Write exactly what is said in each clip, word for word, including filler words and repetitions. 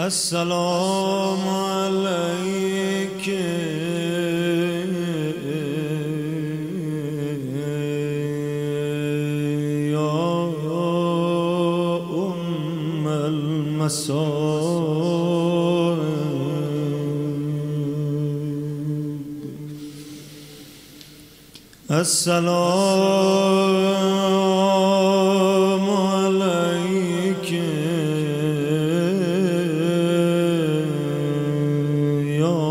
السلام علیک یا ام المصائب. السلام علیک یا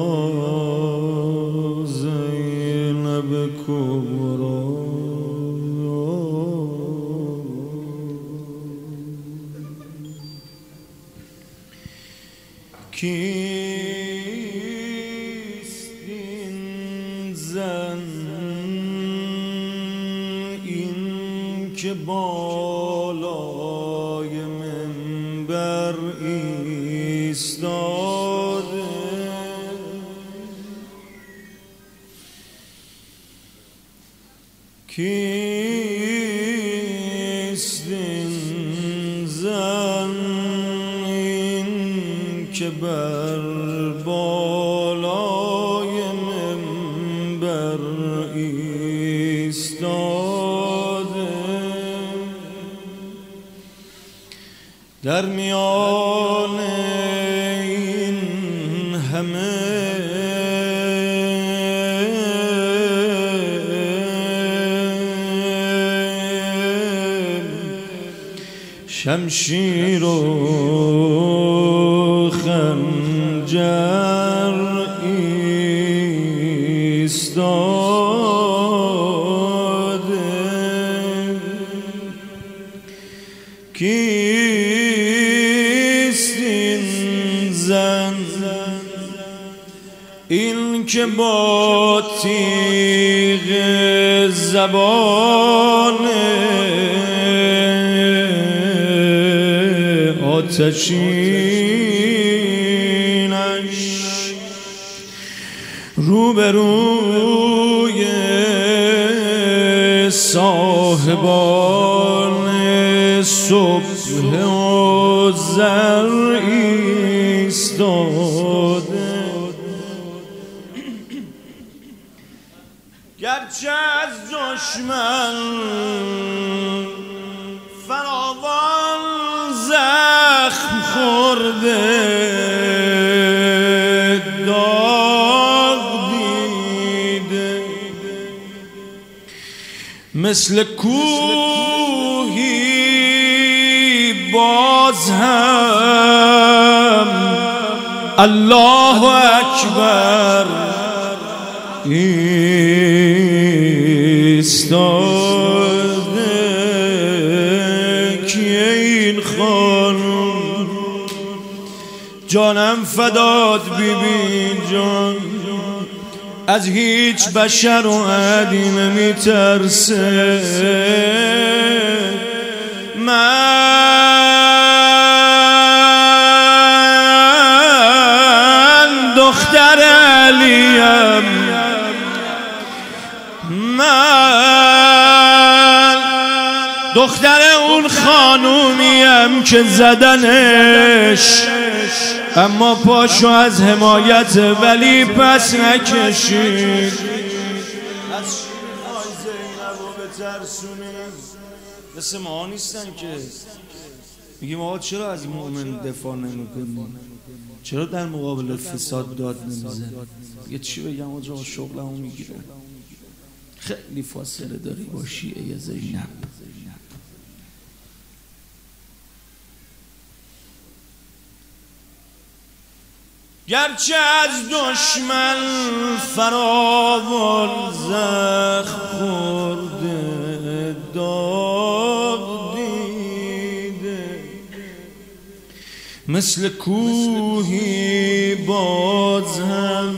زینب کبری. کیست این زن این که بالای منبر ایستاده؟ کیست این زن این که بر بالای منبر ایستاده؟ در میان این همه شمشیر و خنجر ایستاده. کیست این زن این که با تیغ زبان آتشینش روبروی صاحبان صبح و زر ایستاده؟ گرچه از دشمن فراوان زخم خورده، داغ دیده، مثل کوهی باز هم الله اکبر ایستاده. کیه این خانم؟ جانم فداد بیبی جان، از هیچ بشر و عدیمه میترسه. من دختر علیم، من دختر اون خانومیم که زدنش، اما پاشو از حمایت ولی پس نکشید. از شیرهای زینب رو بترسونید. مثل ما نیستن که میگیم آقا چرا از مؤمن دفاع نمیکنیم، چرا در مقابل فساد داد نمیزن؟ یه چی بگم آجا شغلمو میگیره. خیلی فاصله داری با شیعه زینب. گرچه از دشمن فراوان زخم خورده، داغ دیده، مثل کوهی باز هم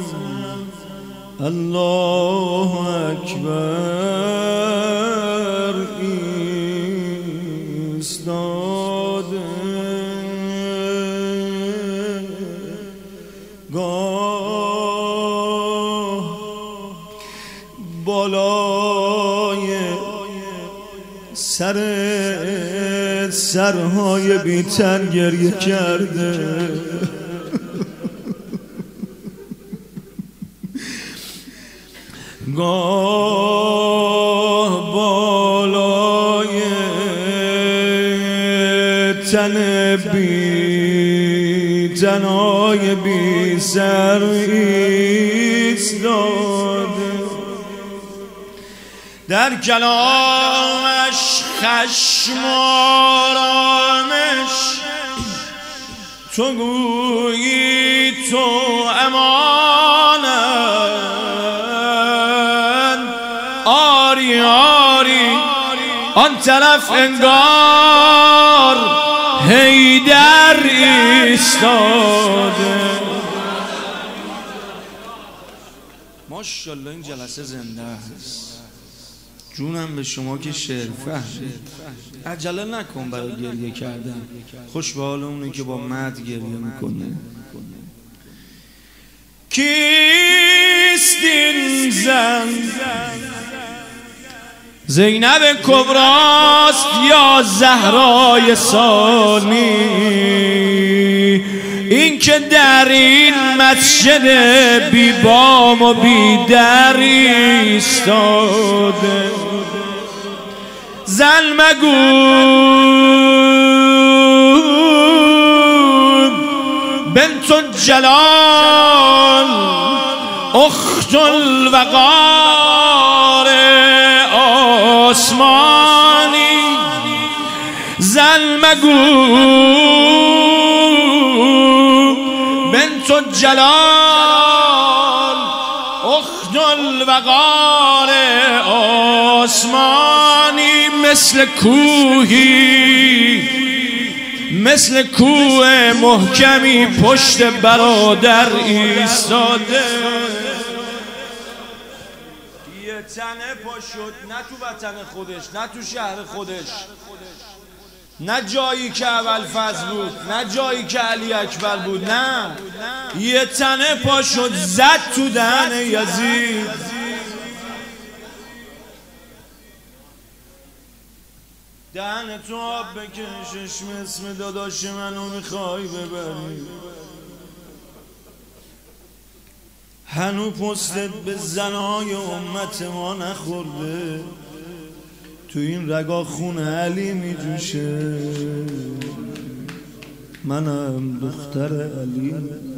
الله اکبر ایستاده. گاه بالای سر سرهای بی‌تن گریه کرده، گاه بالای تن بی تنهای بی سر ایستاده، در کلامش خشم آرامش، تو گویی تو امانت، آری آری آن طرف انگار حیدر ایستاده. ماشاءالله این جلسه زنده است. جونم به شما که شعر فهمید. عجله نکن برای گریه کردن، خوش به حال اونه که با مد گریه میکنه. کیست این زن؟ زینب کبراست یا زهرای ثانی؟ این که در این مسجد بی بام و بی در ایستاده. زن مگو بنت الجلال اخت الوقار آسمانی، زن مگو بنت الجلال اخت الوقار آسمانی، مثل کوهی مثل کوه محکمی پشت برادر ایستاده. یه تنه پا شد، نه تو وطن خودش، نه تو شهر خودش، نه جایی که ابوالفضل بود، نه جایی که علی اکبر بود، نه، یه تنه پا شد زد تو دهن یزید. دهن تو آب بکشش، اسم داداش منو میخوای ببری. هنو پستت به زنهای امت ما نخورده، تو این رگا خون علی میجوشه. منم دختر علی،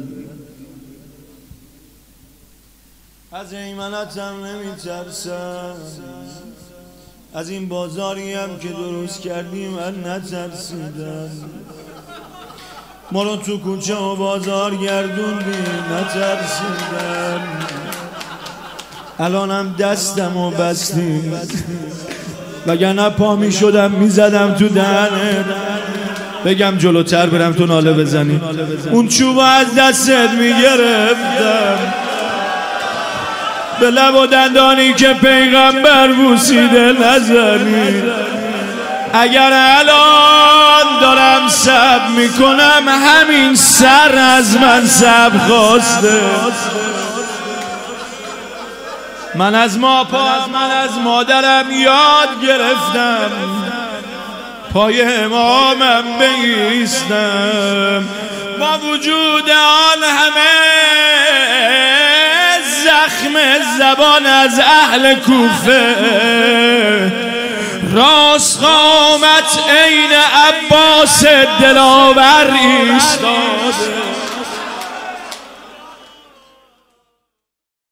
از ایمنتم نمیترسم، از این بازاری هم که درست کردیم من نترسیدم. ما رو تو کوچه و بازار گردوندی نترسیدم. الانم دستم و بستی، وگرنه پا می شدم می زدم تو دهنت، بگم جلوتر برم تو ناله بزنی، اون چوب از دستت می گرفتم، به لب و دندانی که پیغمبر بوسیده نزنی. اگر الان دارم سب میکنم همین سر از من سب خواسته. من از ما پا من از مادرم یاد گرفتم پای امامم بایستم. با وجود آن همه زخم زبان از اهل کوفه، راست قامت عین عباس دلاور ایستاده.